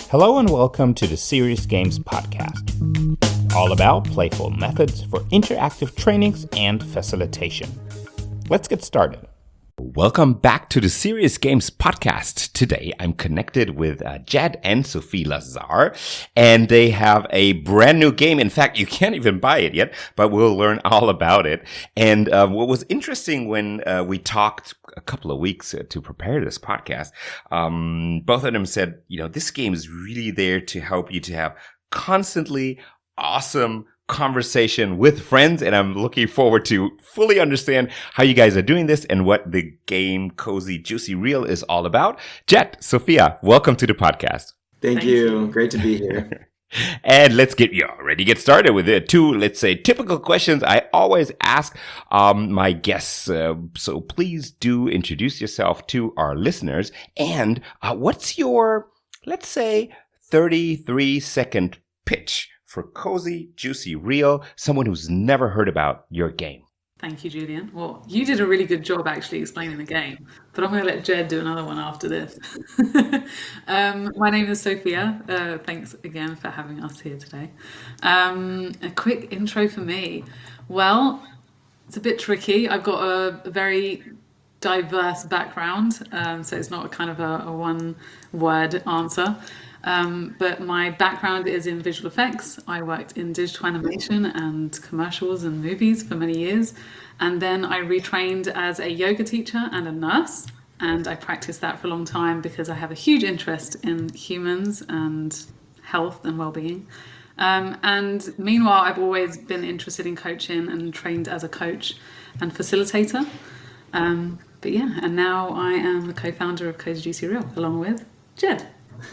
Hello and welcome to the Serious Games Podcast, all about playful methods for interactive trainings and facilitation. Let's get started. Welcome back to the Serious Games Podcast. Today I'm connected with Jed and Sophie Lazar, and they have a brand new game. In fact, you can't even buy it yet, but we'll learn all about it. And what was interesting when we talked a couple of weeks to prepare this podcast, both of them said, this game is really there to help you to have constantly awesome conversation with friends, and I'm looking forward to fully understand how you guys are doing this and what the game Cozy Juicy Real is all about. Jed, Sophia, welcome to the podcast. Thank you. Great to be here. And let's get started with it. Two, let's say, typical questions I always ask my guests. So please do introduce yourself to our listeners. And what's your, let's say, 33-second pitch for Cozy Juicy Real, someone who's never heard about your game? Thank you, Julian. Well, you did a really good job actually explaining the game, but I'm going to let Jed do another one after this. My name is Sophia. Thanks again for having us here today. A quick intro for me. Well, it's a bit tricky. I've got a very diverse background, so it's not a kind of a one-word answer. But my background is in visual effects. I worked in digital animation and commercials and movies for many years. And then I retrained as a yoga teacher and a nurse. And I practiced that for a long time because I have a huge interest in humans and health and well-being. And meanwhile, I've always been interested in coaching and trained as a coach and facilitator. But yeah, and now I am the co-founder of Cozy Juicy Real, along with Jed.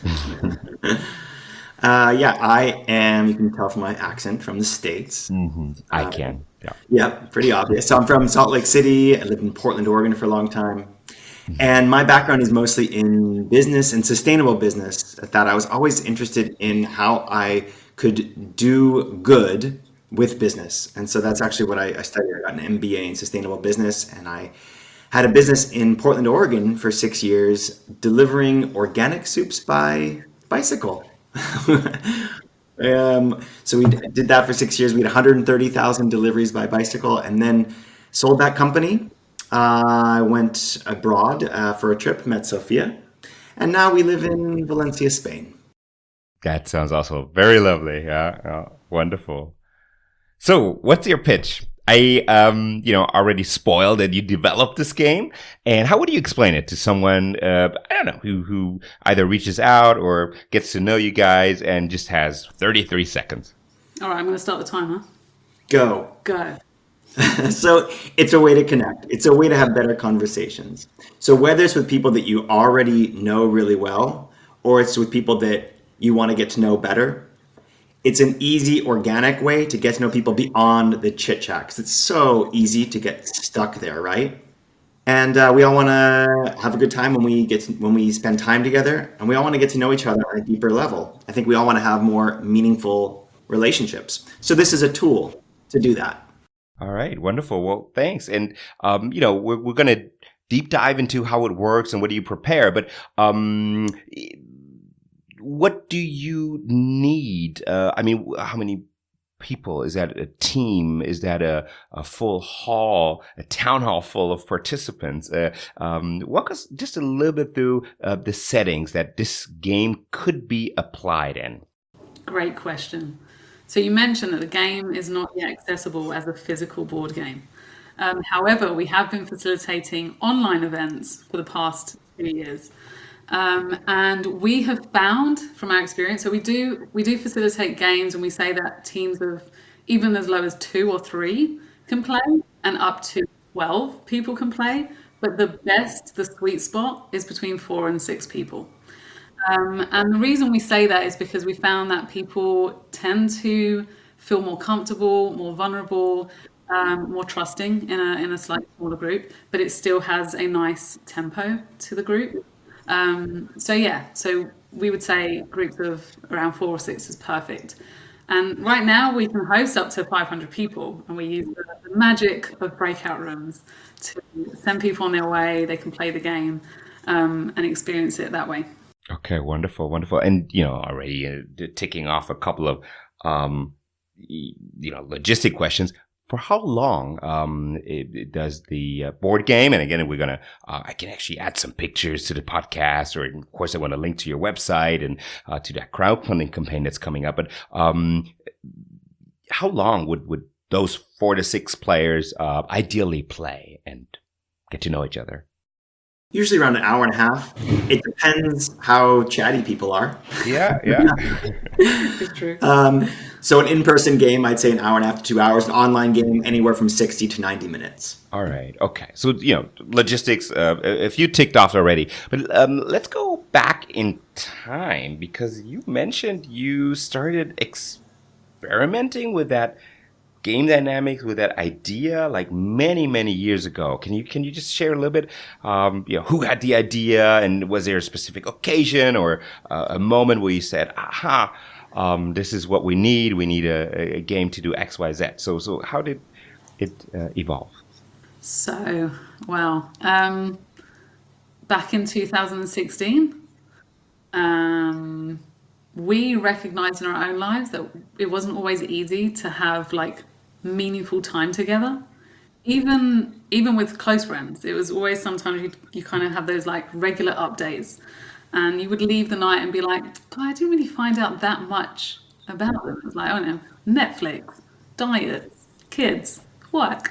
I am, you can tell from my accent, from the States. I can. Yeah, pretty obvious. So I'm from Salt Lake City. I lived in Portland, Oregon for a long time. And my background is mostly in business and sustainable business. That I was always interested in how I could do good with business. And so that's actually what I studied. I got an MBA in sustainable business, and I had a business in Portland, Oregon for 6 years, delivering organic soups by bicycle. So we did that for 6 years. We had 130,000 deliveries by bicycle, and then sold that company. I went abroad for a trip, met Sophia, and now we live in Valencia, Spain. That sounds also very lovely. Yeah, wonderful. So what's your pitch? I, already spoiled that you developed this game. And how would you explain it to someone, who either reaches out or gets to know you guys and just has 33 seconds? All right, I'm going to start the timer. Go. So it's a way to connect. It's a way to have better conversations. So whether it's with people that you already know really well, or it's with people that you want to get to know better, it's an easy, organic way to get to know people beyond the chit chat, because it's so easy to get stuck there, right? And we all want to have a good time when we spend time together, and we all want to get to know each other on a deeper level. I think we all want to have more meaningful relationships. So this is a tool to do that. All right, wonderful. Well, thanks. And we're going to deep dive into how it works and what do you prepare, but what do you need? How many people? Is that a team? Is that a full hall, a town hall full of participants? Walk us just a little bit through the settings that this game could be applied in. Great question. So you mentioned that the game is not yet accessible as a physical board game. However, we have been facilitating online events for the past 2 years. And we have found from our experience, so we do facilitate games, and we say that teams of even as low as 2 or 3 can play, and up to 12 people can play. But the sweet spot is between 4 and 6 people. And the reason we say that is because we found that people tend to feel more comfortable, more vulnerable, more trusting in a slightly smaller group, but it still has a nice tempo to the group. So we would say groups of around 4 or 6 is perfect. And right now we can host up to 500 people, and we use the magic of breakout rooms to send people on their way. They can play the game and experience it that way. Okay, wonderful, wonderful. And, already ticking off a couple of, logistic questions. For how long does the board game? And again, I can actually add some pictures to the podcast, or of course, I want to link to your website and to that crowdfunding campaign that's coming up. But how long would those 4 to 6 players ideally play and get to know each other? Usually around an hour and a half. It depends how chatty people are. Yeah. It's true. So an in-person game, I'd say an hour and a half to 2 hours. An online game, anywhere from 60 to 90 minutes. All right. Okay. So, logistics, a few ticked off already. But let's go back in time, because you mentioned you started experimenting with that game dynamics, with that idea, like many, many years ago. Can you just share a little bit, who had the idea, and was there a specific occasion or a moment where you said, aha, this is what we need. We need a game to do X, Y, Z. So how did it evolve? So, well, back in 2016, we recognized in our own lives that it wasn't always easy to have like meaningful time together. Even with close friends, it was always sometimes you kind of have those like regular updates, and you would leave the night and be like, but I didn't really find out that much about them. It was like, oh no, Netflix, diets, kids, work.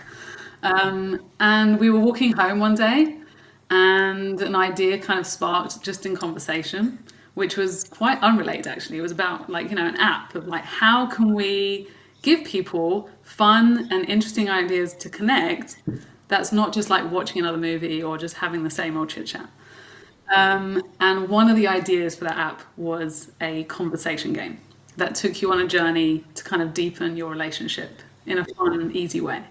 And we were walking home one day, and an idea kind of sparked just in conversation, which was quite unrelated actually. It was about like, an app of like, how can we give people fun and interesting ideas to connect that's not just like watching another movie or just having the same old chit chat. And one of the ideas for that app was a conversation game that took you on a journey to kind of deepen your relationship in a fun and easy way.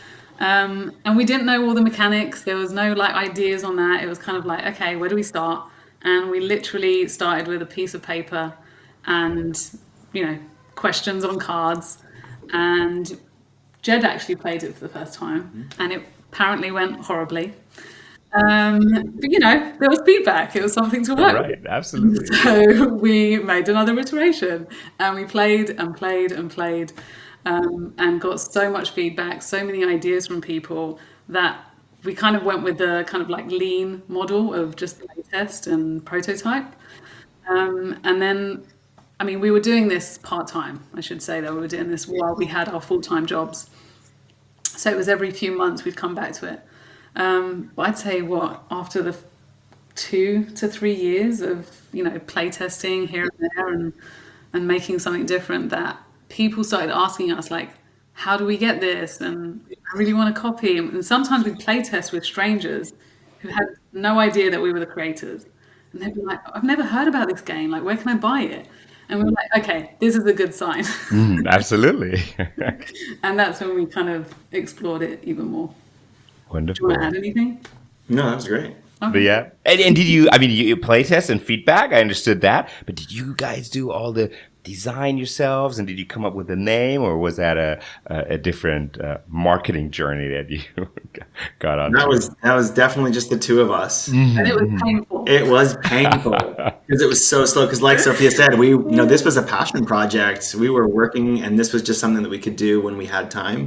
And we didn't know all the mechanics. There was no like ideas on that. It was kind of like, okay, where do we start? And we literally started with a piece of paper and, questions on cards. And Jed actually played it for the first time, and it apparently went horribly. But there was feedback. It was something to work with. Right, absolutely. So we made another iteration, and we played and played and played, and got so much feedback, so many ideas from people, that we kind of went with the kind of like lean model of just playtest and prototype. And then, we were doing this part-time, I should say, that we were doing this while we had our full-time jobs. So it was every few months we'd come back to it. But I'd say after the 2 to 3 years of, playtesting here and there and making something different, that people started asking us like, how do we get this? And I really want a copy. And sometimes we'd playtest with strangers who had no idea that we were the creators. And they'd be like, I've never heard about this game. Like, where can I buy it? And we were like, okay, this is a good sign. Absolutely. And that's when we kind of explored it even more. Wonderful. Do you want to add anything? No, that was great. But yeah. And did you, you playtest and feedback, I understood that, but did you guys do all the design yourselves, and did you come up with a name, or was that a different marketing journey that you got on? That was definitely just the two of us. And it was painful. It was painful because it was so slow. Because like Sophia said, this was a passion project. We were working, and this was just something that we could do when we had time.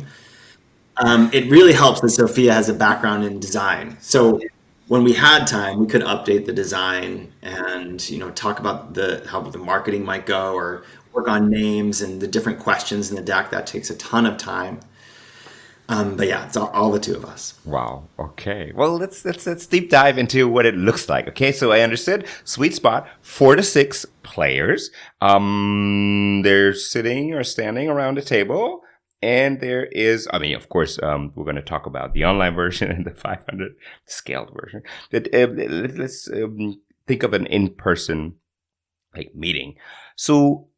It really helps that Sophia has a background in design. So when we had time, we could update the design and, talk about how the marketing might go, or work on names and the different questions in the deck. That takes a ton of time. But yeah, it's all the two of us. Wow. Okay. Well, let's deep dive into what it looks like. Okay. So I understood sweet spot, 4 to 6 players. They're sitting or standing around a table. And there is, of course, we're going to talk about the online version and the 500 scaled version. But let's think of an in-person meeting. So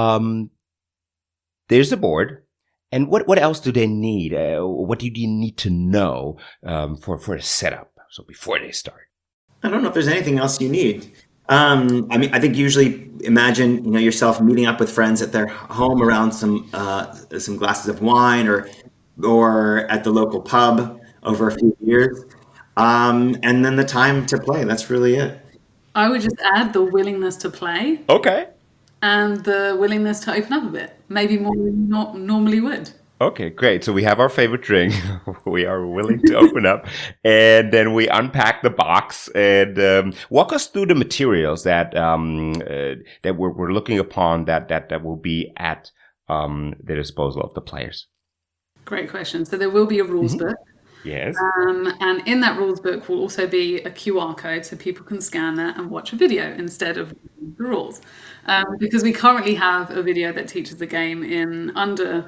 there's a board, and what else do they need? What do you need to know for a setup? So before they start, I don't know if there's anything else you need. I think usually imagine, yourself meeting up with friends at their home around some glasses of wine, or at the local pub over a few years. And then the time to play. That's really it. I would just add the willingness to play Okay. and the willingness to open up a bit, maybe more than you normally would. Okay, great. So we have our favorite drink. We are willing to open up, and then we unpack the box and walk us through the materials that that we're looking upon that will be at the disposal of the players. Great question. So there will be a rules book. Yes. And in that rules book will also be a QR code so people can scan that and watch a video instead of the rules. Because we currently have a video that teaches the game in under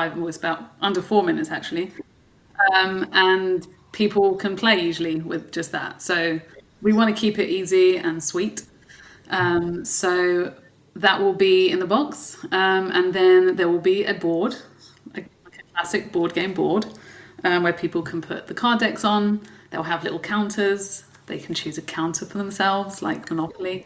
4 minutes actually. And people can play usually with just that. So we want to keep it easy and sweet. So that will be in the box. And then there will be a board, like a classic board game board. Where people can put the card decks on. They'll have little counters. They can choose a counter for themselves, like Monopoly.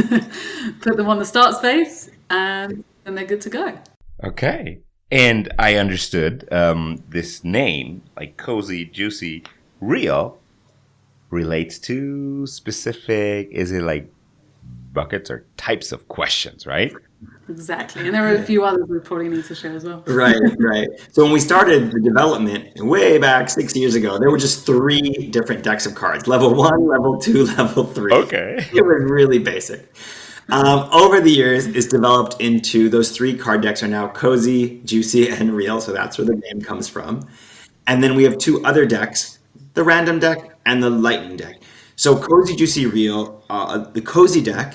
Put them on the start space, and then they're good to go. Okay. And I understood this name, like Cozy, Juicy, Real, relates to specific, is it like buckets or types of questions, right? Exactly. And there are a few others we probably need to share as well. Right, right. So when we started the development way back 6 years ago, there were just 3 different decks of cards: level 1, level 2, level 3. Okay. It was really basic. Over the years, it's developed into those 3 card decks are now Cozy, Juicy, and Real. So that's where the name comes from. And then we have 2 other decks, the Random deck and the Lightning deck. So Cozy, Juicy, Real, the Cozy deck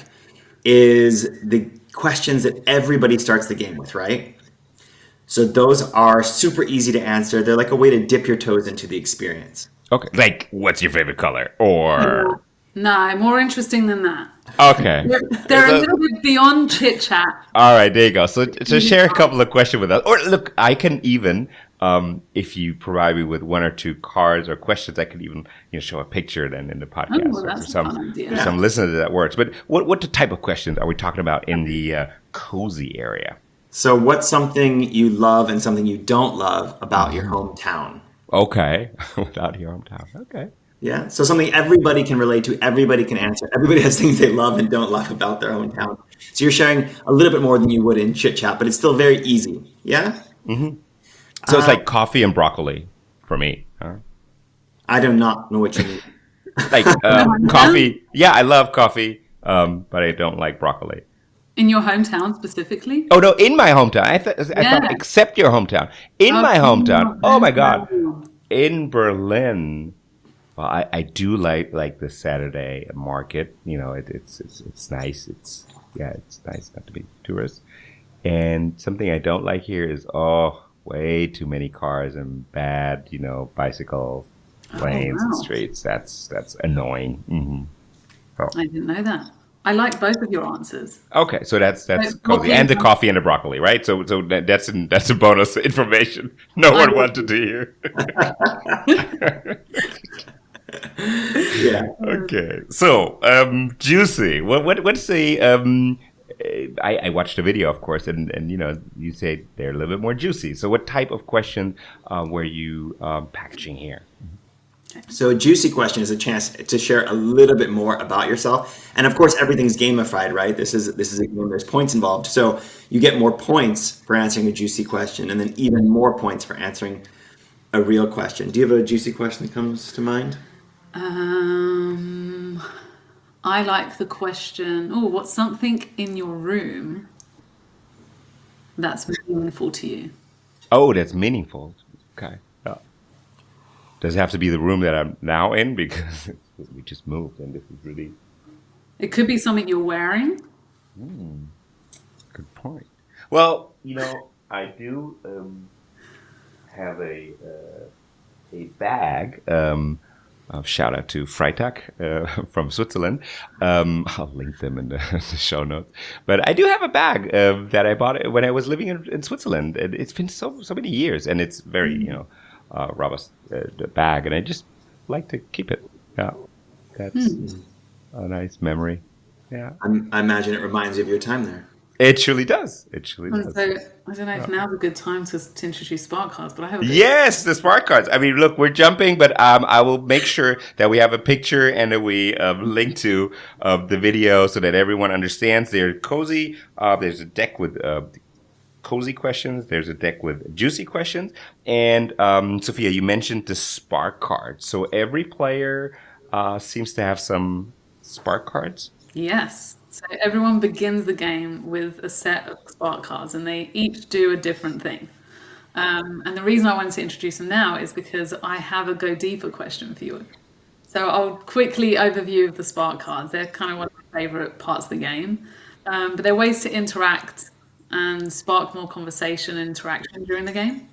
is the questions that everybody starts the game with, right? So those are super easy to answer. They're like a way to dip your toes into the experience. Okay. Like, what's your favorite color? Or No, more interesting than that. okay. They're a little bit beyond chit chat. All right, there you go. So share a couple of questions with us. Or look, I can even, if you provide me with 1 or 2 cards or questions, I can even show a picture then in the podcast. Oh, that's a fun idea. For some listeners that works. But what type of questions are we talking about in the Cozy area? So what's something you love and something you don't love about your hometown? Okay. Without your hometown. Okay. Yeah. So something everybody can relate to, everybody can answer. Everybody has things they love and don't love about their hometown. So you're sharing a little bit more than you would in chit chat, but it's still very easy. Yeah. Mm-hmm. So it's like coffee and broccoli for me. Huh? I do not know what you mean. Like coffee. Yeah, I love coffee, but I don't like broccoli. In your hometown specifically? Oh no, in my hometown. I thought except your hometown. In my hometown. Oh my God. In Berlin. Well, I do like the Saturday market. It's nice. It's nice not to be tourist. And something I don't like here is way too many cars and bad, bicycle lanes and streets. That's annoying. Mm-hmm. Oh. I didn't know that. I like both of your answers. Okay, so that's Cozy, and the coffee and the broccoli, right? So that's a bonus information no one wanted to hear. Yeah. Okay. So, Juicy. What's the? I watched the video, of course, and you say they're a little bit more juicy. So, what type of question were you packaging here? So a juicy question is a chance to share a little bit more about yourself. And of course, everything's gamified, right? This is a game, there's points involved. So you get more points for answering a juicy question, and then even more points for answering a real question. Do you have a juicy question that comes to mind? I like the question, what's something in your room that's meaningful to you? Oh, that's meaningful. Okay. Does it have to be the room that I'm now in? Because we just moved and this is really... It could be something you're wearing. Good point. Well, I do have a bag. Shout out to Freitag from Switzerland. I'll link them in the show notes. But I do have a bag that I bought when I was living in Switzerland. It's been so many years, and it's very robust bag, and I just like to keep it. Yeah, that's a nice memory. Yeah, I imagine it reminds you of your time there. It truly does. It truly And does. so I don't know if now's a good time to introduce Spark cards, but I have a bit. Yes, the smart cards. I mean, look, we're jumping, but I will make sure that we have a picture and that we link to the video so that everyone understands. They're cozy. There's a deck with cozy questions. There's a deck with juicy questions. And Sophia, you mentioned the spark cards. So every player seems to have some spark cards. Yes. So everyone begins the game with a set of Spark cards, and they each do a different thing. And the reason I wanted to introduce them now is because I have a go deeper question for you. So I'll quickly overview of the Spark cards. They're kind of one of my favorite parts of the game, but they're ways to interact and spark more conversation and interaction during the game.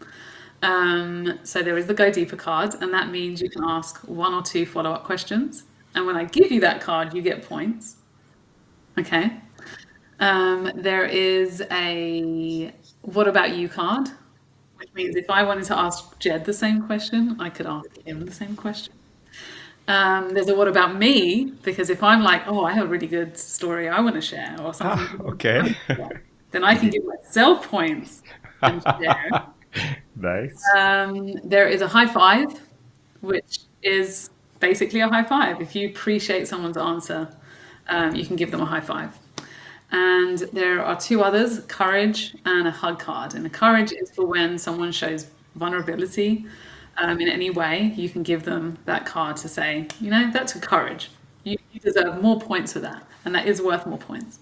So there is the Go Deeper card, and that means you can ask one or two follow-up questions. And when I give you that card, you get points. Okay. There is a What About You card, which means if I wanted to ask Jed the same question, I could ask him the same question. There's a What About Me, because if I'm like, oh, I have a really good story I want to share or something, Okay. then I can give myself points and share. Nice. There is a high five, which is basically a high five. If you appreciate someone's answer, you can give them a high five. And there are two others, courage and a hug card. And the courage is for when someone shows vulnerability in any way. You can give them that card to say, that's a courage. You deserve more points for that. And that is worth more points.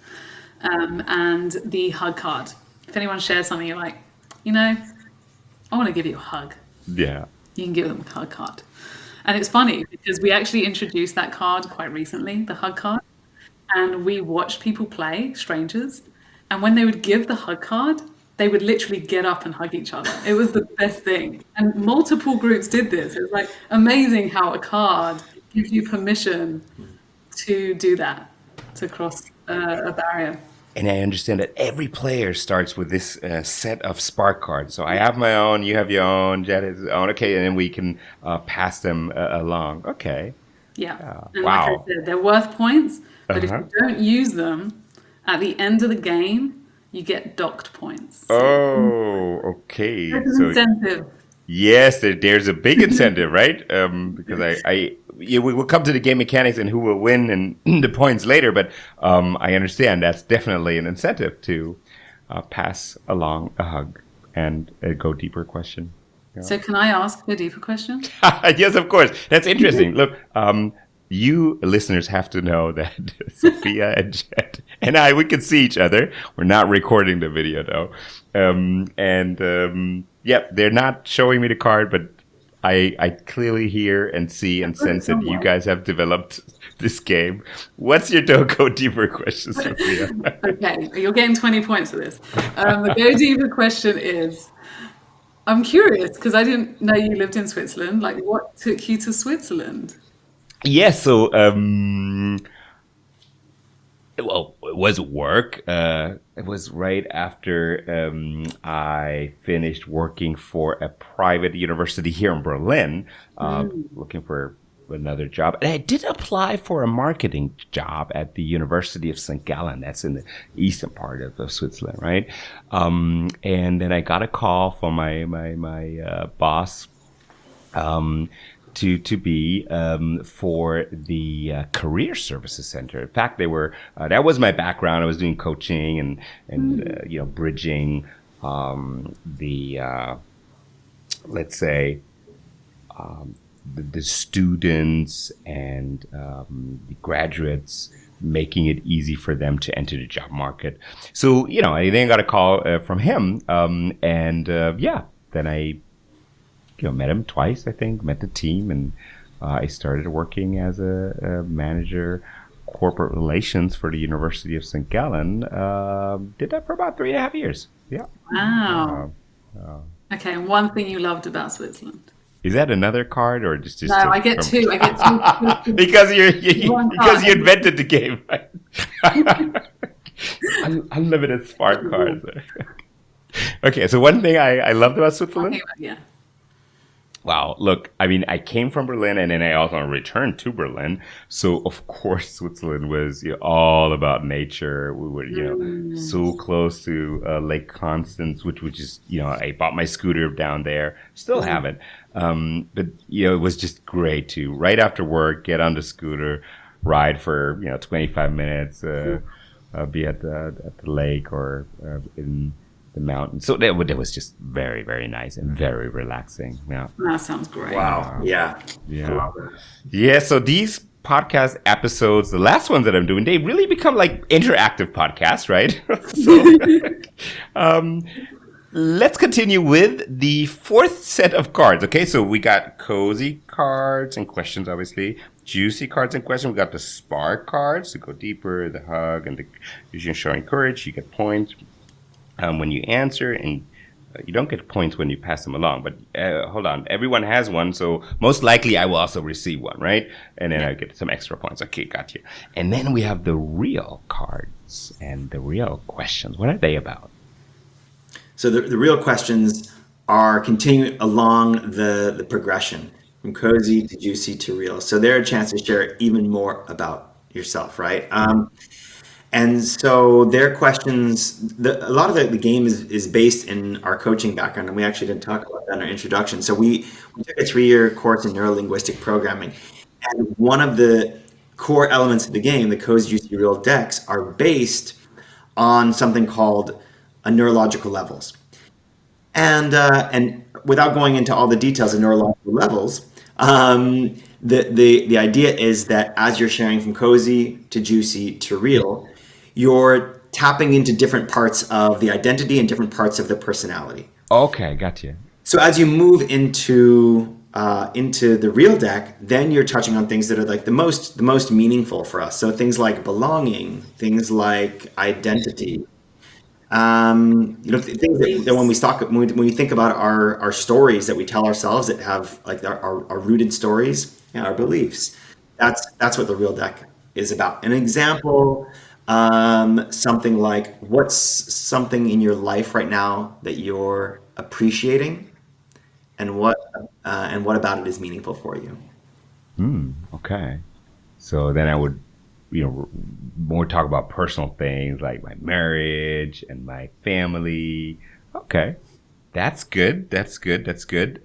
And the hug card. If anyone shares something you're like, I want to give you a hug. Yeah. You can give them a hug card. And it's funny because we actually introduced that card quite recently, the hug card. And we watched people play, strangers. And when they would give the hug card, they would literally get up and hug each other. It was the best thing. And multiple groups did this. It was like amazing how a card gives you permission to do that, to cross a barrier. And I understand that every player starts with this set of spark cards. So I have my own, you have your own, Jed has his own. Okay, and then we can pass them along. Okay. Yeah. And Wow. like I said, they're worth points, but if you don't use them, at the end of the game, you get docked points. So Oh, okay. there's an So incentive. yes, there's a big incentive, right? Because we will come to the game mechanics and who will win and the points later. But I understand that's definitely an incentive to pass along a hug and a go deeper question. So can I ask a deeper question? Yes, of course. That's interesting. Look, you listeners have to know that Sophia and Jed and we can see each other. We're not recording the video though. Yep, they're not showing me the card, but I clearly hear and see and sense that you guys have developed this game. What's your go deeper question, Sophia? Okay, you're getting 20 points for this. The go deeper question is, I'm curious because I didn't know you lived in Switzerland. Like, what took you to Switzerland? Yes, so well, it was work. It was right after I finished working for a private university here in Berlin, looking for another job. And I did apply for a marketing job at the University of St. Gallen. That's in the eastern part of Switzerland, right? And then I got a call from my boss. To be for the career services center. In fact, they were that was my background. I was doing coaching and bridging the let's say the students and the graduates, making it easy for them to enter the job market. So I then got a call from him, then I met him twice, I think, met the team, and I started working as a manager, corporate relations for the University of St. Gallen. Did that for about 3.5 years. Yeah. Wow. Okay, and one thing you loved about Switzerland? Is that another card or just No, I get two. I get two. because you One because card. you invented the game, right? Unlimited spark cards. Okay, so one thing I loved about Switzerland. Yeah. Wow. Look, I mean, I came from Berlin and then I also returned to Berlin. So, of course, Switzerland was all about nature. We were, so close to Lake Constance, which is, I bought my scooter down there. Still have it. But, it was just great to, right after work, get on the scooter, ride for, 25 minutes, be at the lake or in the mountain. So that was just very, very nice and very relaxing. Yeah. That sounds great. Wow. Yeah. Yeah. Yeah. So these podcast episodes, the last ones that I'm doing, they really become like interactive podcasts, right? So, let's continue with the fourth set of cards. Okay. So we got cozy cards and questions, obviously. Juicy cards and questions. We got the spark cards to go deeper, the hug, and the usually showing courage. You get points when you answer, and you don't get points when you pass them along. But hold on, everyone has one, so most likely I will also receive one, right? And then I get some extra points. Okay, got you. And then we have the real cards and the real questions. What are they about? So the real questions are continuing along the progression from cozy to juicy to real. So they're a chance to share even more about yourself, right? And so their questions, a lot of the game is based in our coaching background, and we actually didn't talk about that in our introduction. So we took a 3-year course in neurolinguistic programming, and one of the core elements of the game, the Cozy Juicy Real decks, are based on something called neurological levels. And without going into all the details of neurological levels, the idea is that as you're sharing from cozy to juicy to real, you're tapping into different parts of the identity and different parts of the personality. Okay, got you. So as you move into the real deck, then you're touching on things that are like the most meaningful for us. So things like belonging, things like identity, things that when we think about our stories that we tell ourselves that have like our rooted stories, our beliefs. That's what the real deck is about. An example. Something like, what's something in your life right now that you're appreciating, and what about it is meaningful for you? Okay. So then I would, more talk about personal things like my marriage and my family. Okay. That's good. That's good. That's good.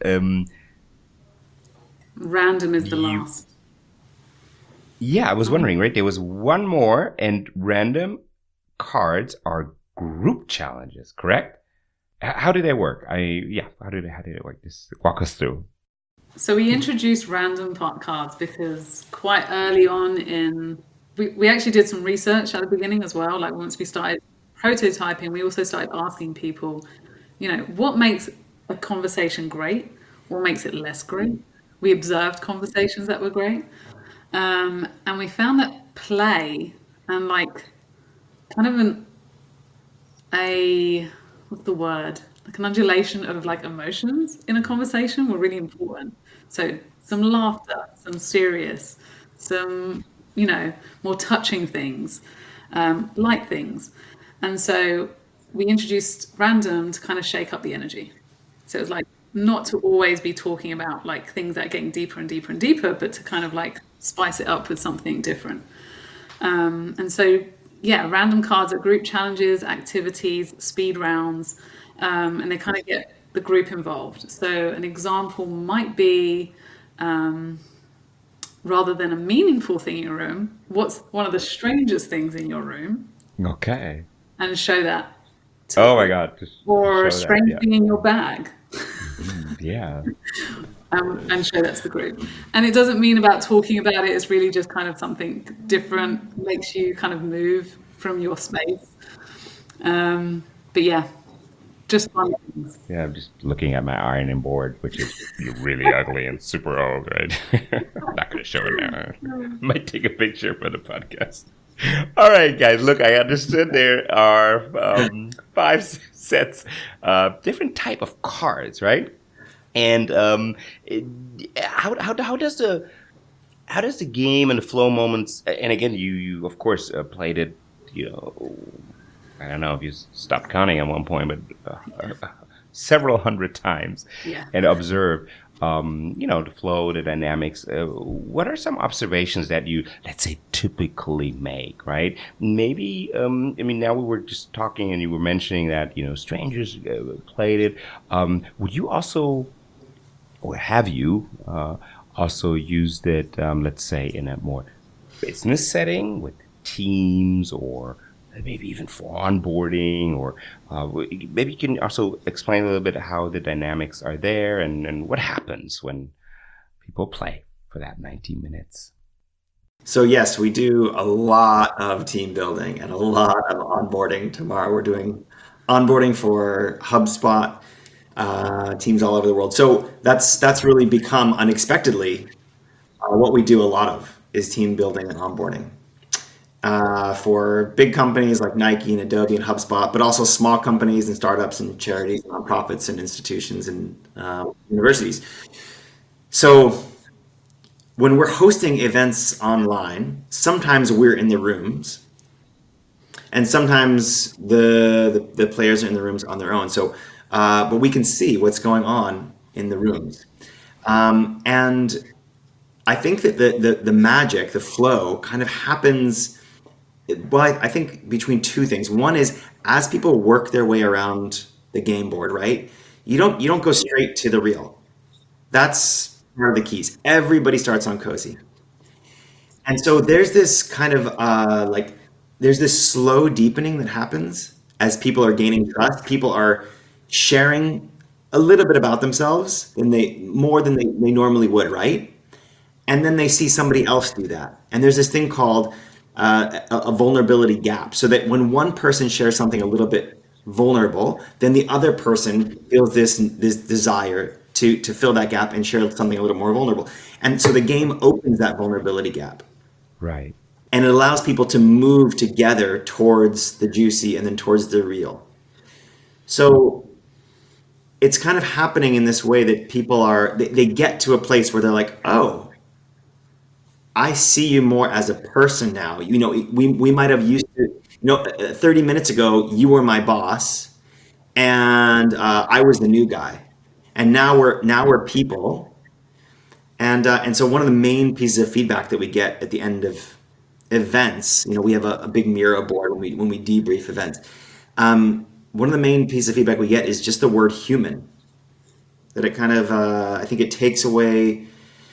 Random is the last. Yeah, I was wondering, right? There was one more, and random cards are group challenges, correct? How do they work? How do they work? Just walk us through. So we introduced random cards because quite early on we actually did some research at the beginning as well. Like once we started prototyping, we also started asking people, what makes a conversation great? What makes it less great? We observed conversations that were great. And we found that play and like kind of what's the word? Like an undulation of like emotions in a conversation were really important. So some laughter, some serious, some, more touching things, light things. And so we introduced random to kind of shake up the energy. So it was like not to always be talking about like things that are getting deeper and deeper and deeper, but to kind of like spice it up with something different. And so, random cards are group challenges, activities, speed rounds, and they kind of get the group involved. So an example might be, rather than a meaningful thing in your room, what's one of the strangest things in your room? Okay. And show that. Oh my God. Or a strange thing in your bag. Yeah. And show that to the group. And it doesn't mean about talking about it. It's really just kind of something different, makes you kind of move from your space. But yeah, just fun things. Yeah, I'm just looking at my ironing board, which is really ugly and super old, right? I'm not going to show it now. Might take a picture for the podcast. All right, guys. Look, I understood there are 5 sets, different type of cards, right? And how does the game and the flow moments? And again, you of course played it. I don't know if you stopped counting at one point, but several hundred times, and observed. the flow, the dynamics. What are some observations that you, let's say, typically make, right? Maybe, now we were just talking and you were mentioning that, strangers played it. Would you also, or have you also used it, let's say, in a more business setting with teams or maybe even for onboarding or maybe you can also explain a little bit how the dynamics are there and what happens when people play for that 90 minutes. So yes, we do a lot of team building and a lot of onboarding. Tomorrow we're doing onboarding for HubSpot teams all over the world. So that's really become unexpectedly what we do a lot of is team building and onboarding for big companies like Nike and Adobe and HubSpot, but also small companies and startups and charities, nonprofits and institutions and universities. So when we're hosting events online, sometimes we're in the rooms, and sometimes the players are in the rooms on their own. So, but we can see what's going on in the rooms, and I think that the magic, the flow, kind of happens. Well, I think between two things. One is as people work their way around the game board, right? You don't go straight to the reel. That's one of the keys. Everybody starts on cozy. And so there's this kind of there's this slow deepening that happens as people are gaining trust. People are sharing a little bit about themselves than they more than they normally would, right? And then they see somebody else do that. And there's this thing called a vulnerability gap, so that when one person shares something a little bit vulnerable, then the other person feels this desire to fill that gap and share something a little more vulnerable. And so the game opens that vulnerability gap. Right. And it allows people to move together towards the juicy and then towards the real. So it's kind of happening in this way that people they get to a place where they're like, oh, I see you more as a person now. We might have used to, 30 minutes ago, you were my boss and I was the new guy. And now we're people. And so one of the main pieces of feedback that we get at the end of events, we have a big Miro board when we debrief events. One of the main pieces of feedback we get is just the word human. That it kind of, I think it takes away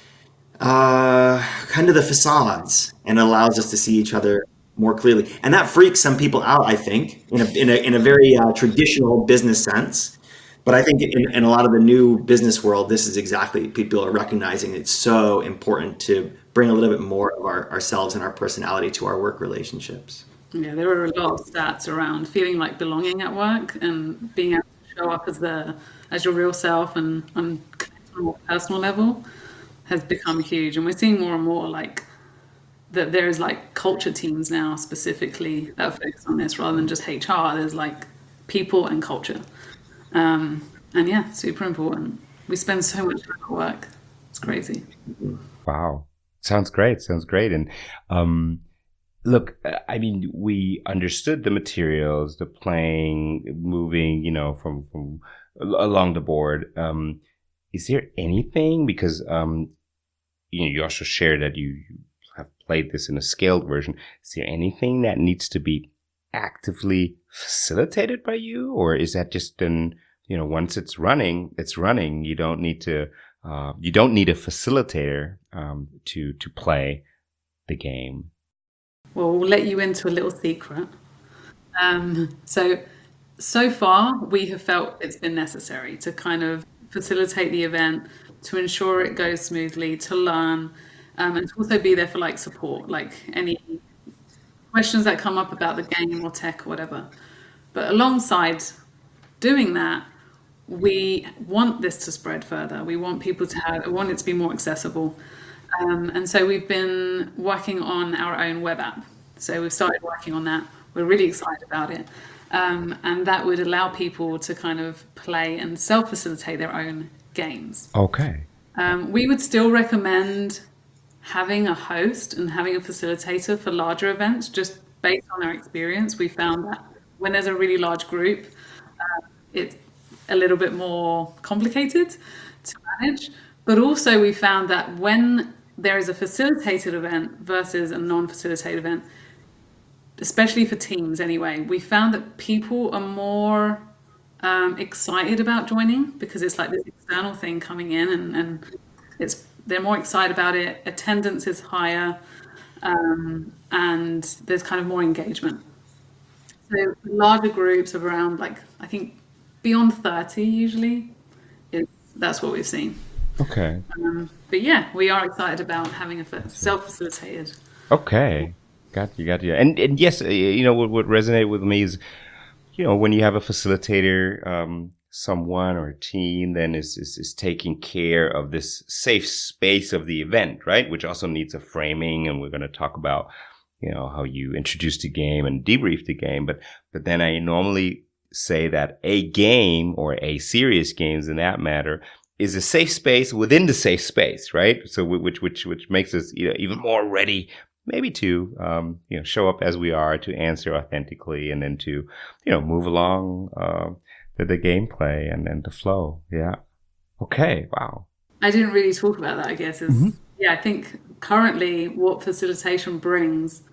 kind of the facades and allows us to see each other more clearly. And that freaks some people out, I think, in a very traditional business sense. But I think in a lot of the new business world, this is exactly, people are recognizing it's so important to bring a little bit more of ourselves and our personality to our work relationships. Yeah, there are a lot of stats around feeling like belonging at work and being able to show up as your real self and on a more personal level has become huge. And we're seeing more and more like that there's like culture teams now specifically that are focused on this rather than just HR. There's like people and culture. And yeah, super important. We spend so much time at work. It's crazy. Wow. Sounds great. Sounds great. And look, we understood the materials, the playing, moving, from along the board. Is there anything, because you also shared that you have played this in a scaled version. Is there anything that needs to be actively facilitated by you, or is that just once it's running, it's running? You don't need to. You don't need a facilitator to play the game. Well, we'll let you into a little secret. So far, we have felt it's been necessary to kind of facilitate the event, to ensure it goes smoothly, to learn, and to also be there for like support, like any questions that come up about the game or tech or whatever. But alongside doing that, we want this to spread further. We want people we want it to be more accessible. And so we've been working on our own web app. So we've started working on that. We're really excited about it. And that would allow people to kind of play and self-facilitate their own games. Okay. We would still recommend having a host and having a facilitator for larger events, just based on our experience. We found that when there's a really large group, it's a little bit more complicated to manage. But also we found that when there is a facilitated event versus a non-facilitated event, especially for teams anyway, we found that people are more excited about joining because it's like this external thing coming in, and they're more excited about it. Attendance is higher, and there's kind of more engagement. So larger groups of around, like, I think beyond 30 usually is that's what we've seen. Okay. But yeah, we are excited about having a self-facilitated. Okay. Got you. And yes, what resonated with me is, when you have a facilitator, someone or a team, then is taking care of this safe space of the event, right? Which also needs a framing, and we're going to talk about, how you introduce the game and debrief the game. But then I normally say that a game, or a serious games in that matter, is a safe space within the safe space, right? So which makes us even more ready, maybe to show up as we are, to answer authentically, and then to move along the gameplay and the flow. Yeah. Okay. Wow. I didn't really talk about that, I guess. Yeah, I think currently what facilitation brings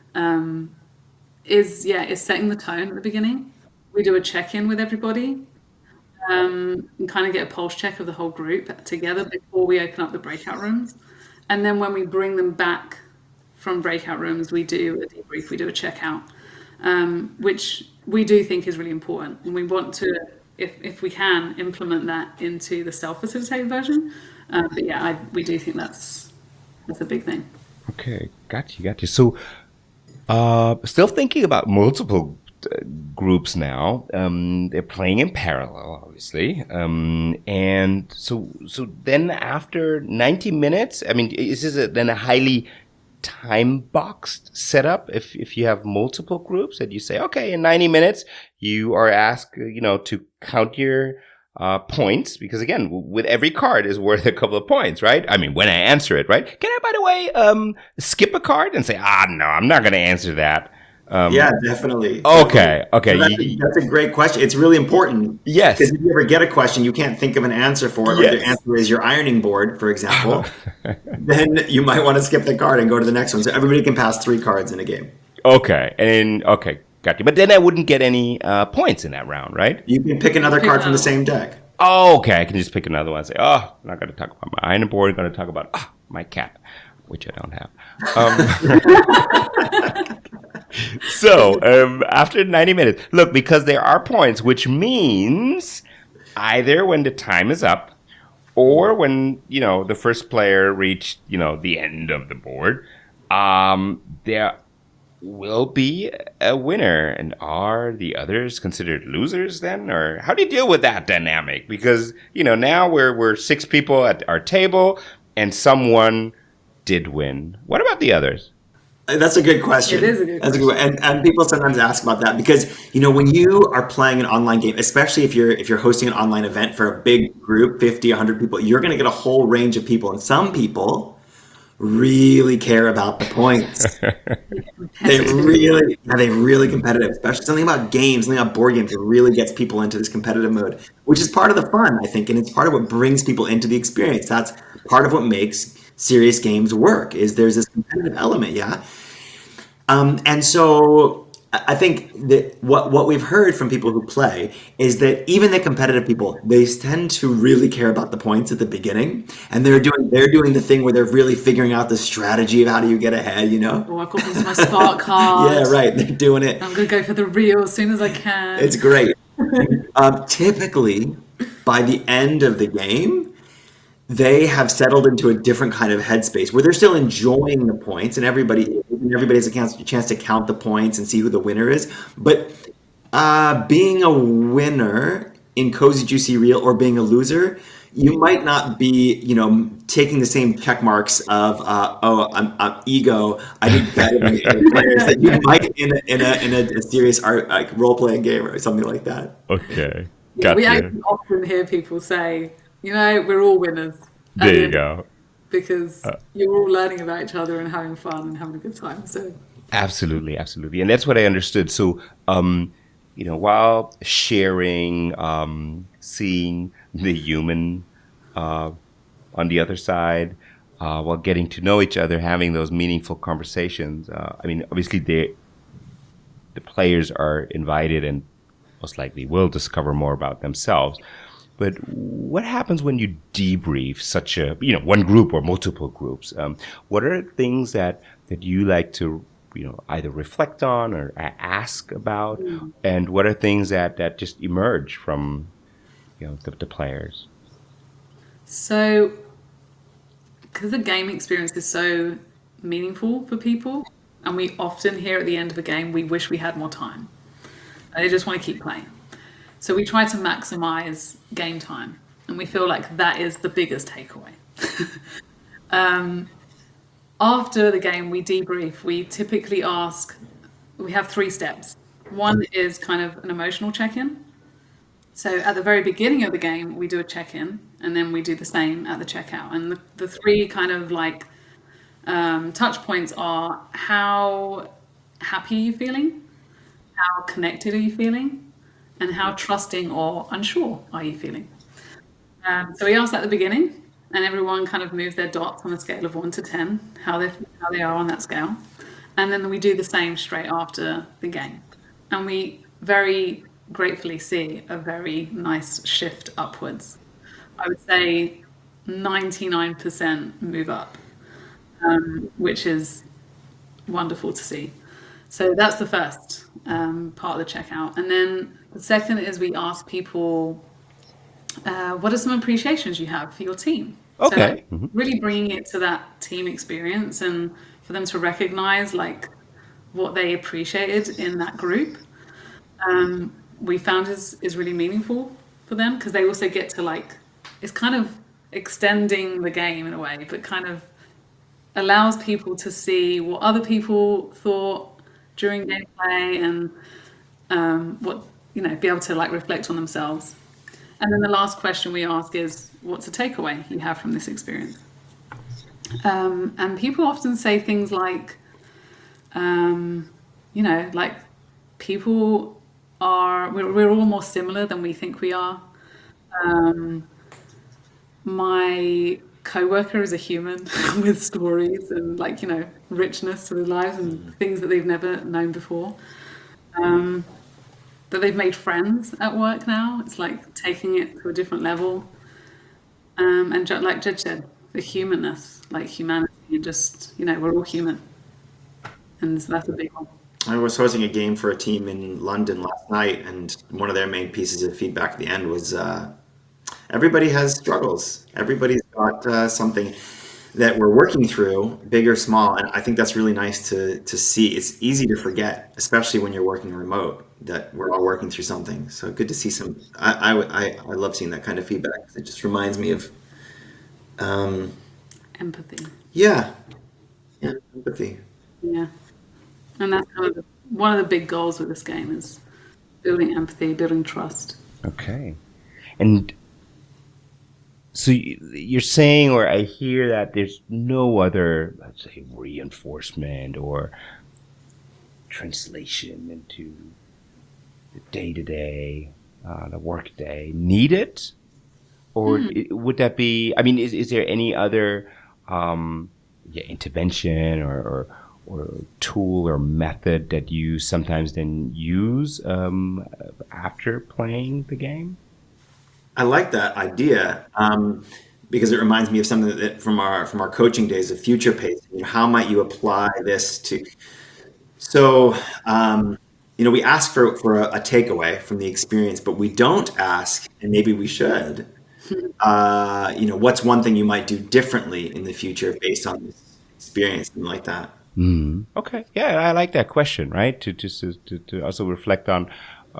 is setting the tone at the beginning. We do a check-in with everybody, and kind of get a pulse check of the whole group together before we open up the breakout rooms. And then when we bring them back from breakout rooms, we do a debrief, we do a checkout, which we do think is really important. And we want to, if we can, implement that into the self-facilitated version. But yeah, we do think that's a big thing. Okay, got you. So, still thinking about multiple groups now. They're playing in parallel, obviously. And so then after 90 minutes, I mean, is this then a highly time boxed setup if you have multiple groups that you say, okay, in 90 minutes you are asked to count your points, because again, with every card is worth a couple of points, right? I mean, when I answer it, right? Can I, by the way, skip a card and say, no, I'm not going to answer that? Yeah, definitely. Okay. So that's a great question. It's really important. Yes. Because if you ever get a question, you can't think of an answer for it, or the answer is your ironing board, for example, then you might want to skip the card and go to the next one. So everybody can pass 3 cards in a game. Okay. Got you. But then I wouldn't get any points in that round, right? You can pick another card from the same deck. Oh, okay. I can just pick another one and say, I'm not going to talk about my ironing board. I'm going to talk about my cat, which I don't have. So after 90 minutes, look, because there are points, which means either when the time is up or when, the first player reached, the end of the board, there will be a winner. And are the others considered losers then? Or how do you deal with that dynamic? Because, now we're 6 people at our table and someone did win. What about the others? That's a good question. It is a good question. And people sometimes ask about that because, when you are playing an online game, especially if you're hosting an online event for a big group, 50, 100 people, you're going to get a whole range of people. And some people really care about the points. They're really competitive, especially something about games, something about board games that really gets people into this competitive mode, which is part of the fun, I think. And it's part of what brings people into the experience. That's part of what makes serious games work, is there's this competitive element. Yeah. And so I think that what we've heard from people who play is that even the competitive people, they tend to really care about the points at the beginning, and they're doing the thing where they're really figuring out the strategy of how do you get ahead, Oh, I've got this my spark card. Yeah, right. They're doing it. I'm going to go for the reel as soon as I can. It's great. Typically, by the end of the game, they have settled into a different kind of headspace where they're still enjoying the points, and everybody has a chance to count the points and see who the winner is. But being a winner in Cozy Juicy Reel or being a loser, you might not be, taking the same check marks of I'm ego. I did better than the other players that you might in a serious role playing game or something like that. Okay, gotcha. We actually often hear people say, we're all winners. There you go. Because you're all learning about each other and having fun and having a good time. So absolutely. And that's what I understood. So, while sharing, seeing the human on the other side, while getting to know each other, having those meaningful conversations. I mean, obviously, the players are invited and most likely will discover more about themselves. But what happens when you debrief such a, one group or multiple groups? What are things that you like to, either reflect on or ask about? And what are things that just emerge from, the players? So, because the game experience is so meaningful for people, and we often hear at the end of a game, we wish we had more time. And they just want to keep playing. So we try to maximize game time, and we feel like that is the biggest takeaway. After the game, we debrief. We typically we have 3 steps. One is kind of an emotional check-in. So at the very beginning of the game, we do a check-in, and then we do the same at the checkout. And the 3 kind of like touch points are: how happy are you feeling? How connected are you feeling? And how trusting or unsure are you feeling? So we ask that at the beginning, and everyone kind of moves their dots on a scale of 1 to 10, how they are on that scale. And then we do the same straight after the game. And we very gratefully see a very nice shift upwards. I would say 99% move up, which is wonderful to see. So that's the first part of the checkout. And then the second is we ask people, what are some appreciations you have for your team? Okay. So like, really bringing it to that team experience and for them to recognize like what they appreciated in that group. We found is really meaningful for them, because they also get to like, it's kind of extending the game in a way, but kind of allows people to see what other people thought during gameplay, and what, be able to like reflect on themselves. And then the last question we ask is, what's a takeaway you have from this experience? And people often say things like, like people we're all more similar than we think we are. My co-worker is a human with stories and like, richness to their lives and things that they've never known before. That they've made friends at work now. It's like taking it to a different level. And like Judge said, the humanness, like humanity, and just, we're all human. And so that's a big one. I was hosting a game for a team in London last night, and one of their main pieces of feedback at the end was everybody has struggles. Everybody's got something that we're working through, big or small. And I think that's really nice to see. It's easy to forget, especially when you're working remote, that we're all working through something. So good to see some. I love seeing that kind of feedback. It just reminds me of empathy. Yeah, empathy. Yeah. And that's kind of one of the big goals with this game is building empathy, building trust. Okay. And so you're saying, or I hear that there's no other, let's say, reinforcement or translation into the day-to-day, the work-day needed? Or would that be, I mean, is there any other intervention or tool or method that you sometimes then use after playing the game? I like that idea because it reminds me of something that from our coaching days of future pacing. How might you apply this to? So we ask for a takeaway from the experience, but we don't ask, and maybe we should. What's one thing you might do differently in the future based on this experience, and like that. Okay, yeah, I like that question. Right, to also reflect on,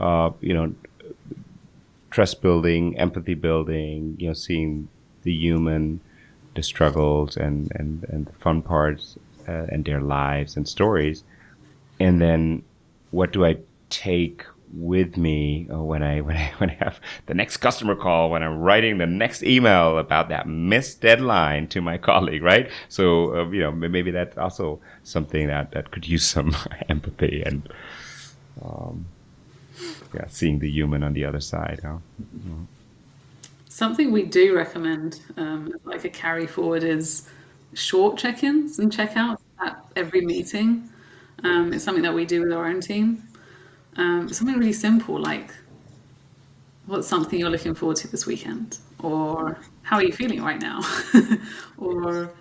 trust building, empathy building, seeing the human, the struggles and the fun parts and their lives and stories. And then what do I take with me when I have the next customer call, when I'm writing the next email about that missed deadline to my colleague, right? So, maybe that's also something that could use some empathy and seeing the human on the other side. Huh? Something we do recommend, as like a carry forward, is short check-ins and check-outs at every meeting. It's something that we do with our own team. Something really simple, like what's something you're looking forward to this weekend, or how are you feeling right now, or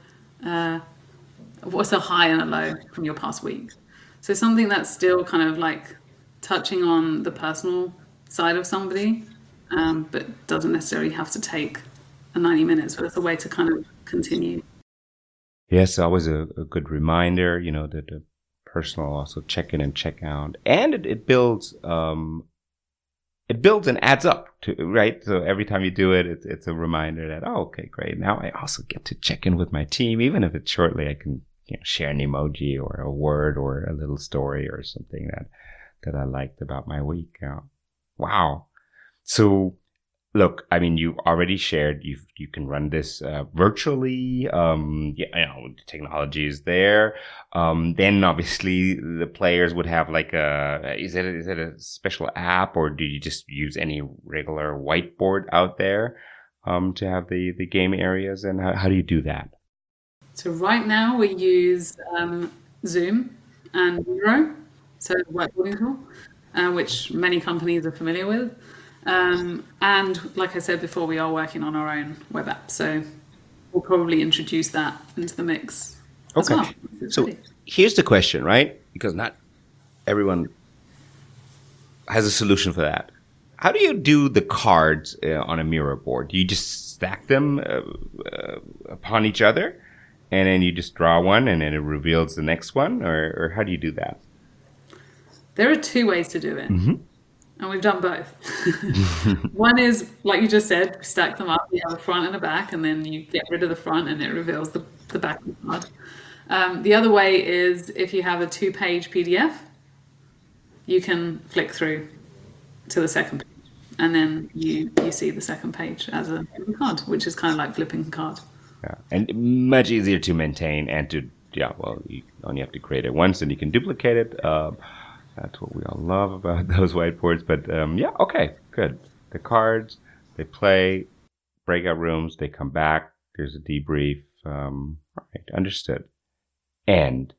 what's a high and a low from your past week. So something that's still kind of like touching on the personal side of somebody, but doesn't necessarily have to take 90 minutes, but it's a way to kind of continue. Yes, always a good reminder, that the personal also check in and check out. And it builds and adds up to, right? So every time you do it, it's a reminder that, oh, okay, great. Now I also get to check in with my team. Even if it's shortly, I can share an emoji or a word or a little story or something that I liked about my week. Wow. So look, I mean, you already shared you can run this virtually. Technology is there. Then obviously the players would have like is it a special app, or do you just use any regular whiteboard out there to have the game areas? And how do you do that? So right now we use Zoom and Miro, so the whiteboarding tool, which many companies are familiar with. And like I said before, we are working on our own web app, so we'll probably introduce that into the mix as well. So here's the question, right? Because not everyone has a solution for that. How do you do the cards on a Miro board? Do you just stack them upon each other, and then you just draw one, and then it reveals the next one, or how do you do that? There are two ways to do it. Mm-hmm. And we've done both. One is, like you just said, stack them up. You have a front and a back, and then you get rid of the front and it reveals the back of the card. The other way is if you have a 2-page PDF, you can flick through to the second page, and then you see the second page as a card, which is kind of like flipping a card. Yeah, and much easier to maintain and to, you only have to create it once and you can duplicate it. That's what we all love about those whiteboards. But okay, good. The cards, they play, breakout rooms, they come back. There's a debrief. Right, understood. And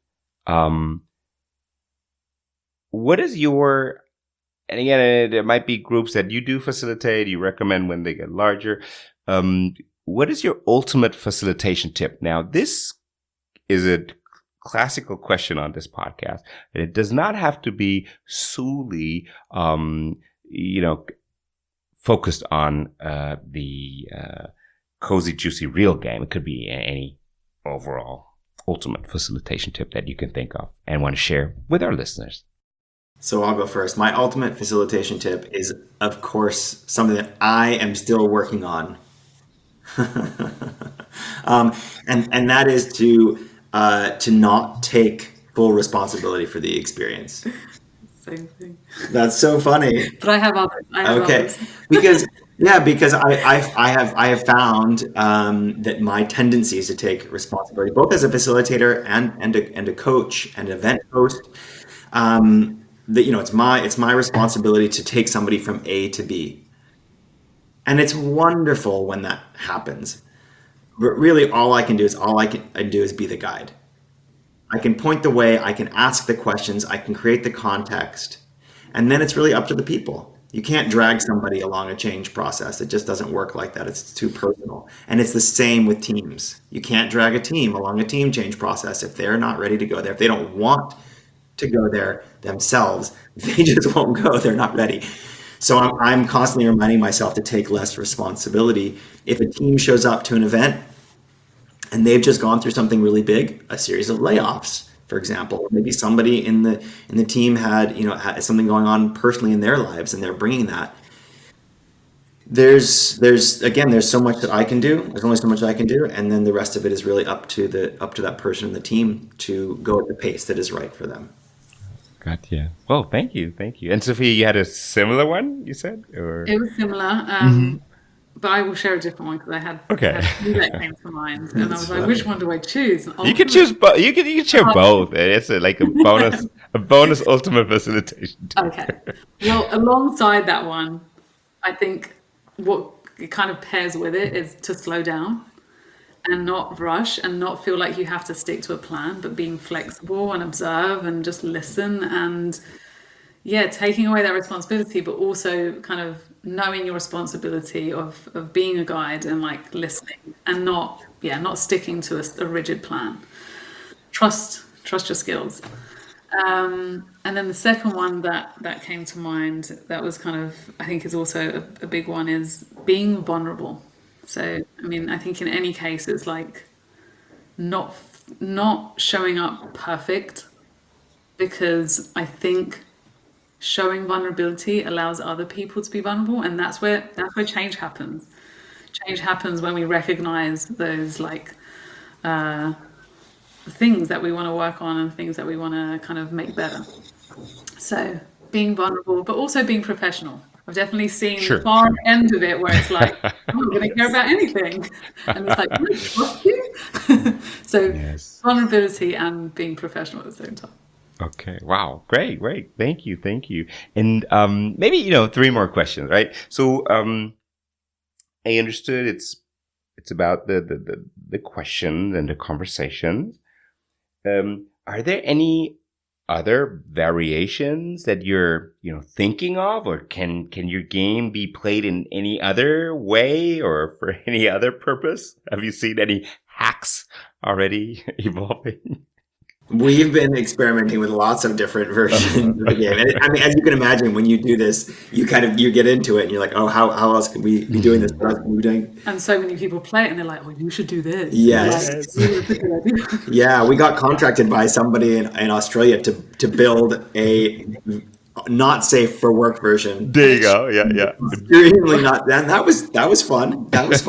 what is your, and again, there might be groups that you do facilitate, you recommend when they get larger. What is your ultimate facilitation tip? Now, this is a classical question on this podcast. It does not have to be solely, focused on the cozy, juicy, real game. It could be any overall ultimate facilitation tip that you can think of and want to share with our listeners. So I'll go first. My ultimate facilitation tip is, of course, something that I am still working on. And that is to not take full responsibility for the experience. Same thing. That's so funny. But I have others. Okay, because I have found that my tendency is to take responsibility, both as a facilitator and a coach and event host. That it's my responsibility to take somebody from A to B, and it's wonderful when that happens. But really, all I can do is be the guide. I can point the way, I can ask the questions, I can create the context, and then it's really up to the people. You can't drag somebody along a change process. It just doesn't work like that. It's too personal. And it's the same with teams. You can't drag a team along a team change process if they're not ready to go there. If they don't want to go there themselves, they just won't go. They're not ready. So I'm constantly reminding myself to take less responsibility. If a team shows up to an event and they've just gone through something really big, a series of layoffs, for example, maybe somebody in the team had something going on personally in their lives, and they're bringing that. There's so much that I can do. There's only so much I can do, and then the rest of it is really up to that person in the team to go at the pace that is right for them. Gotcha. Well, thank you. And Sophia, you had a similar one, you said, or it was similar. But I will share a different one because I had two that came to mind, and I was like, which one do I choose? You can choose both. You can share both. It's like a bonus ultimate facilitation. Okay. Well, alongside that one, I think what it kind of pairs with it is to slow down and not rush and not feel like you have to stick to a plan, but being flexible and observe and just listen and yeah, taking away that responsibility, but also kind of knowing your responsibility of being a guide and like listening and not sticking to a rigid plan. Trust your skills. And then the second one that came to mind that was kind of, I think is also a big one is being vulnerable. So, I mean, I think in any case, it's like not showing up perfect, because I think showing vulnerability allows other people to be vulnerable, and that's where change happens. Change happens when we recognize those like things that we want to work on and things that we want to kind of make better. So being vulnerable, but also being professional. I've definitely seen the far end of it where it's like, I'm not going to care about anything. And it's like, can I trust you? So vulnerability and being professional at the same time. Okay. Wow. Great. Thank you. And maybe, 3 more questions, right? So I understood it's about the questions and the conversations. Are there any other variations that you're thinking of, or can your game be played in any other way or for any other purpose? Have you seen any hacks already evolving? We've been experimenting with lots of different versions of the game. And I mean, as you can imagine, when you do this, you get into it and you're like, oh, how else can we be doing this? What else can we be doing? And so many people play it and they're like, oh, you should do this. Yes. Yeah, we got contracted by somebody in Australia to build a not safe for work version. There you go. Yeah. Extremely not. And that was fun.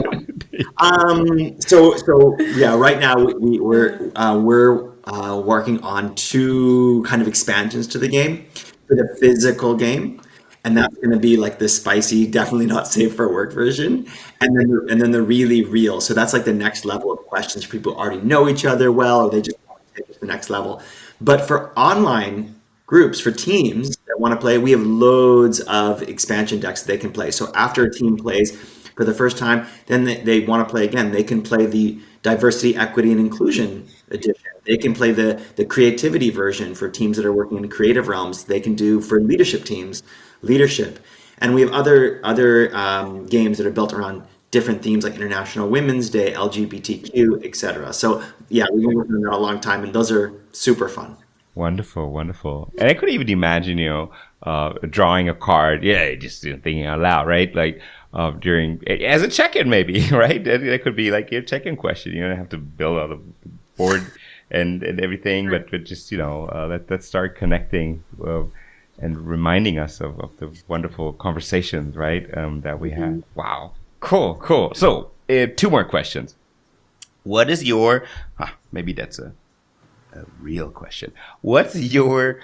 So yeah, right now we're working on 2 kind of expansions to the game for the physical game, and that's going to be like the spicy, definitely not safe for work version, and then the really real. So that's like the next level of questions for people who already know each other well, or they just want to take it to the next level. But for online groups, for teams that want to play, we have loads of expansion decks that they can play. So after a team plays for the first time, then they want to play again, they can play the diversity, equity, and inclusion edition. They can play the creativity version for teams that are working in creative realms. They can do for leadership teams, leadership. And we have other games that are built around different themes like International Women's Day, LGBTQ, etc. So yeah, we've been working on that a long time, and those are super fun. Wonderful. And I could even imagine, drawing a card. Yeah, just thinking out loud, right? Like during as a check-in, maybe, right? That could be like your check-in question. You don't have to build out a board and everything, but just let's start connecting and reminding us of the wonderful conversations, right? That we had. Wow, cool. So 2 more questions. What is your maybe that's a real question. What's your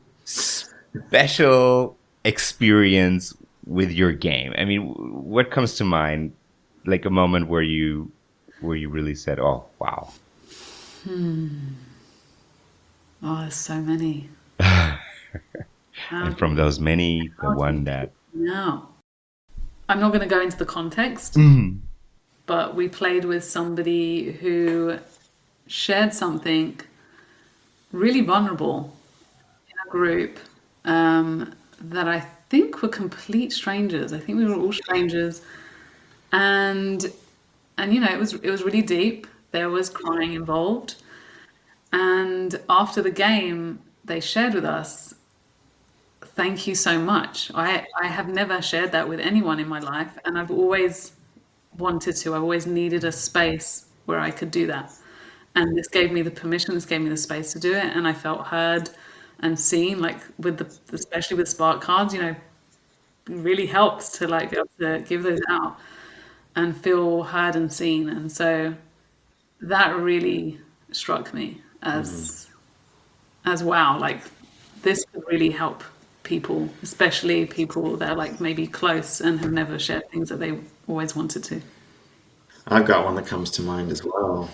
special experience with your game? I mean, what comes to mind, like a moment where you really said, "Oh, wow." Oh, there's so many. And from those many, the one that... No. I'm not going to go into the context, but we played with somebody who shared something really vulnerable in a group that I think were complete strangers. I think we were all strangers. And it was really deep. There was crying involved. And after the game, they shared with us, thank you so much. I have never shared that with anyone in my life, and I've always wanted to. I've always needed a space where I could do that. And this gave me the permission, this gave me the space to do it, and I felt heard and seen, like especially with Spark cards, it really helps to like be able to give those out and feel heard and seen. And so that really struck me as wow, like this could really help people, especially people that are like maybe close and have never shared things that they always wanted to. I've got one that comes to mind as well.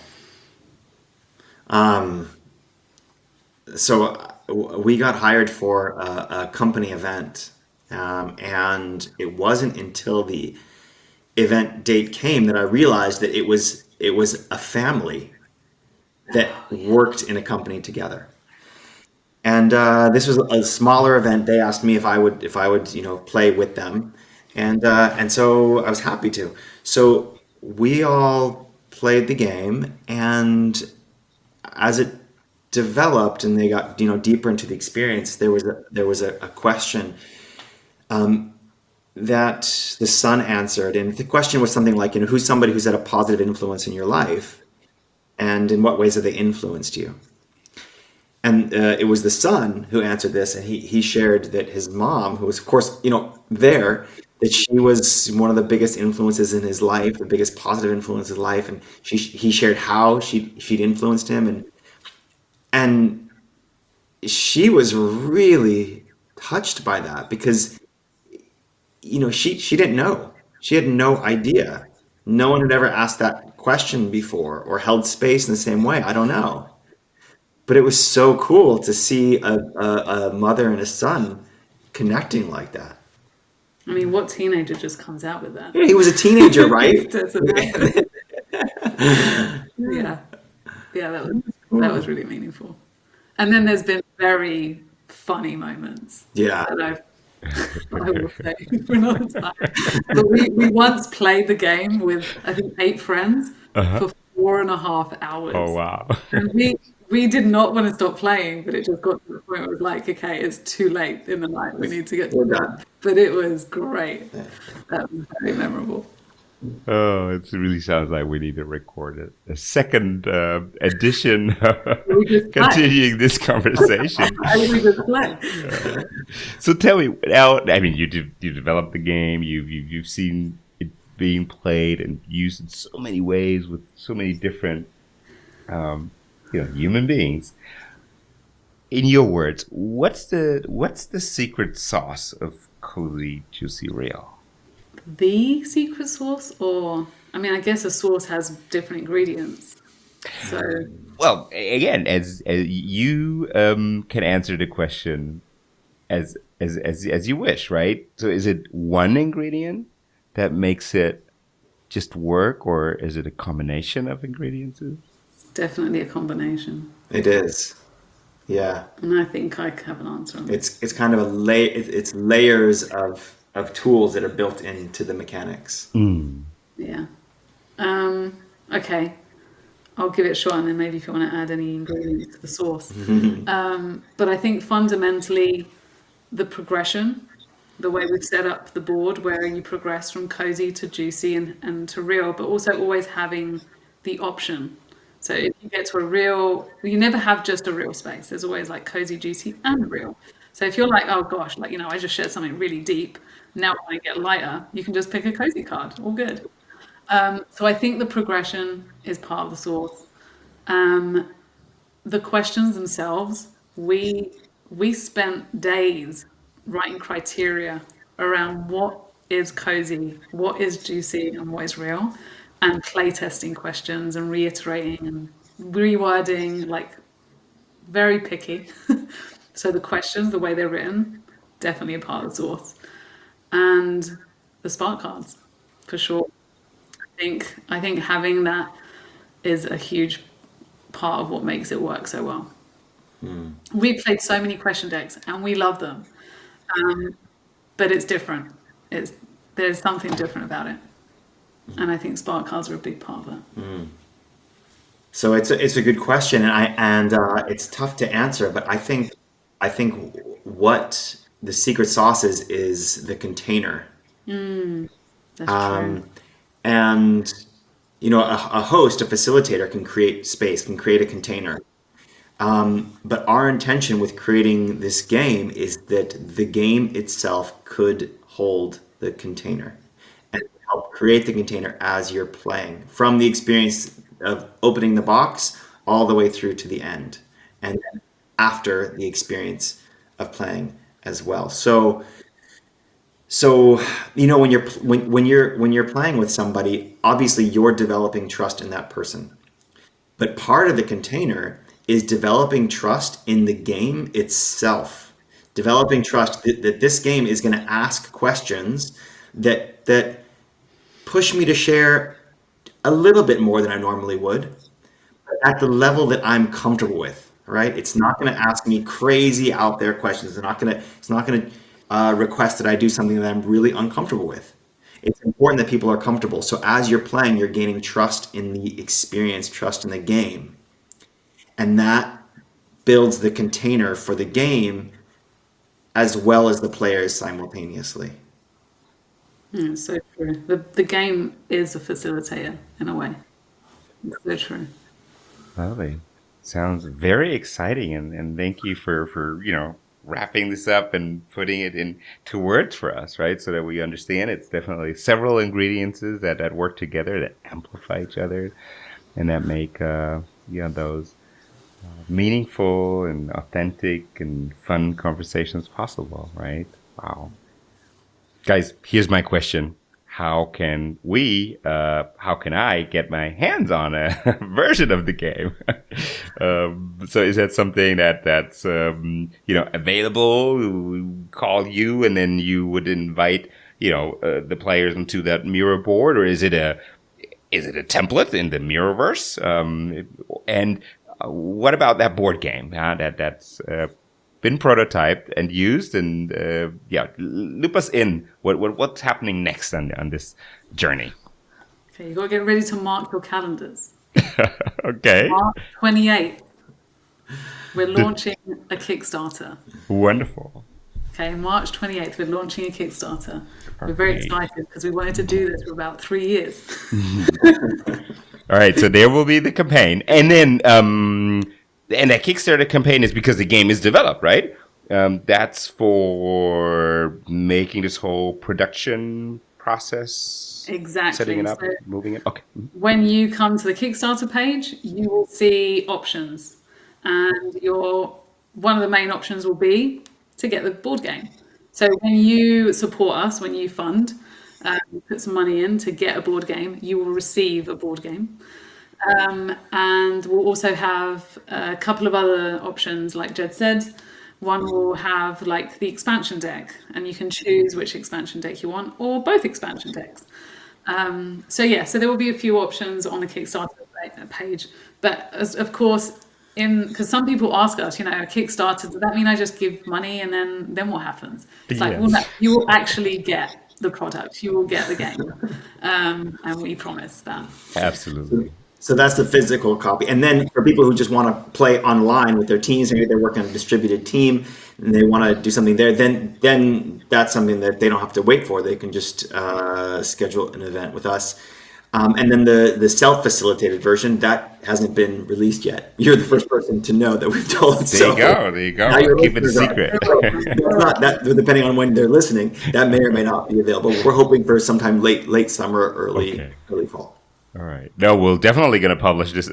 So we got hired for a company event, and it wasn't until the event date came that I realized that it was a family that worked in a company together. And this was a smaller event. They asked me if I would play with them, and so I was happy to. So we all played the game, and as it developed and they got deeper into the experience, there was a question that the son answered, and the question was something like, who's somebody who's had a positive influence in your life, and in what ways have they influenced you? And it was the son who answered this, and he shared that his mom, who was, of course, there, that she was one of the biggest influences in his life, the biggest positive influence in his life, and he shared how she'd influenced him, and she was really touched by that because she didn't know, she had no idea, no one had ever asked that question before or held space in the same way. I don't know. But it was so cool to see a mother and a son connecting like that. I mean, what teenager just comes out with that? Yeah, he was a teenager, right? That's amazing. Yeah, that was really meaningful. And then there's been very funny moments Yeah. that I will say for another time. But we once played the game with, I think, 8 friends for 4.5 hours. Oh, wow. And we did not want to stop playing, but it just got to the point where it was like, okay, it's too late in the night. We need to get to We're bed. done. But it was great. That was very memorable. Oh, it really sounds like we need to record it. A second edition, We just play. continuing this conversation. We just play. So tell me now. I mean, you developed the game. You've seen it being played and used in so many ways with so many different human beings. In your words, what's the secret sauce of Cozy Juicy Real? The secret sauce, or I mean, I guess a sauce has different ingredients. So Well, again, as you can answer the question as you wish, right? So, is it one ingredient that makes it just work, or is it a combination of ingredients? it's definitely a combination. It is. Yeah. And I think I have an answer on that. It's kind of it's layers of tools that are built into the mechanics. Yeah. Okay. I'll give it a shot, and then maybe if you want to add any ingredients to the sauce. But I think fundamentally, the progression, the way we've set up the board, where you progress from cozy to juicy and to real, but also always having the option. So if you get to a real, you never have just a real space. There's always like cozy, juicy, and real. So if you're like, oh gosh, like, I just shared something really deep, now I want to get lighter, you can just pick a cozy card, all good. So I think the progression is part of the sauce. The questions themselves, we spent days writing criteria around what is cozy, what is juicy, and what is real, and play testing questions and reiterating and rewording, like very picky. So the questions, the way they're written, definitely a part of the sauce. And the spark cards, for sure. I think having that is a huge part of what makes it work so well. We played so many question decks and we love them, but it's different. There's something different about it, and I think spark cards are a big part of that. So it's a good question, and it's tough to answer. But I think what the secret sauce is the container. That's true. And a host, a facilitator can create space, can create a container. But our intention with creating this game is that the game itself could hold the container and help create the container as you're playing, from the experience of opening the box all the way through to the end, and then after the experience of playing as well. So when you're playing with somebody, obviously you're developing trust in that person. But part of the container is developing trust in the game itself. Developing trust that this game is going to ask questions that push me to share a little bit more than I normally would, but at the level that I'm comfortable with, right? It's not going to ask me crazy out there questions. It's not going to request that I do something that I'm really uncomfortable with. It's important that people are comfortable. So as you're playing, you're gaining trust in the experience, trust in the game. And that builds the container for the game as well as the players simultaneously. So true. The game is a facilitator in a way. It's so true. Lovely. Sounds very exciting, and thank you for wrapping this up and putting it into words for us, right? So that we understand it's definitely several ingredients that work together, that amplify each other, and that make those meaningful and authentic and fun conversations possible, right? Wow. Guys, here's my question. How can I get my hands on a version of the game? So is that something that's available? We call you and then you would invite, the players into that Miro board, or is it a template in the Miroverse? And what about that board game that's been prototyped and used, and loop us in what's happening next on this journey. Okay, you got to get ready to mark your calendars. Okay. March 28th, we're launching a Kickstarter. Wonderful. Okay, March 28th, we're launching a Kickstarter. We're very excited because we wanted to do this for about 3 years. All right, so there will be the campaign, and then and that Kickstarter campaign is because the game is developed, right? That's for making this whole production process. Exactly. Setting it up, so moving it. Okay. when you come to the Kickstarter page, you will see options, and one of the main options will be to get the board game. So when you support us, when you fund, put some money in to get a board game, you will receive a board game. And we'll also have a couple of other options, like Jed said. One will have like the expansion deck, and you can choose which expansion deck you want, or both expansion decks. So there will be a few options on the Kickstarter page. But of course, because some people ask us, a Kickstarter, does that mean I just give money and then what happens? It's like, well, no, you will actually get the product, you will get the game, and we promise that. Absolutely. So that's the physical copy. And then for people who just want to play online with their teams, maybe they're working on a distributed team and they want to do something there, then that's something that they don't have to wait for. They can just schedule an event with us. And then the self-facilitated version, that hasn't been released yet. You're the first person to know that we've told. There you go. Keep it a secret. Not that, depending on when they're listening, that may or may not be available. We're hoping for sometime late summer, early fall. All right. No, we're definitely going to publish this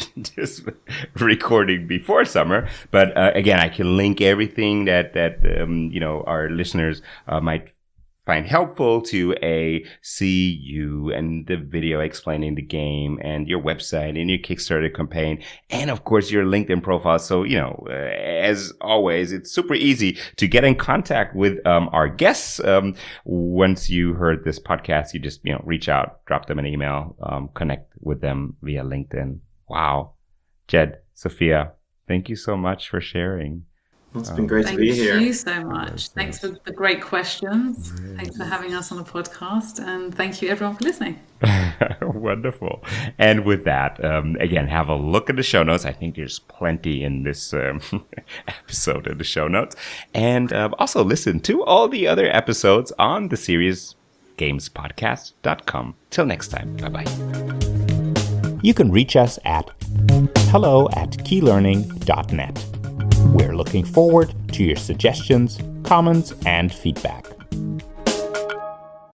recording before summer. But again, I can link everything that our listeners might find helpful to see you and the video explaining the game and your website and your Kickstarter campaign and of course your LinkedIn profile. So, as always, it's super easy to get in contact with our guests. Once you heard this podcast, you just, reach out, drop them an email, connect with them via LinkedIn. Wow. Jed, Sophia, thank you so much for sharing. It's been great to be here. Thank you so much. Thanks for the great questions. Thanks for having us on the podcast. And thank you, everyone, for listening. Wonderful. And with that, again, have a look at the show notes. I think there's plenty in this episode of the show notes. And also listen to all the other episodes on the SeriousGamesPodcast.com. Till next time. Bye-bye. You can reach us at hello@keylearning.net. We're looking forward to your suggestions, comments, and feedback.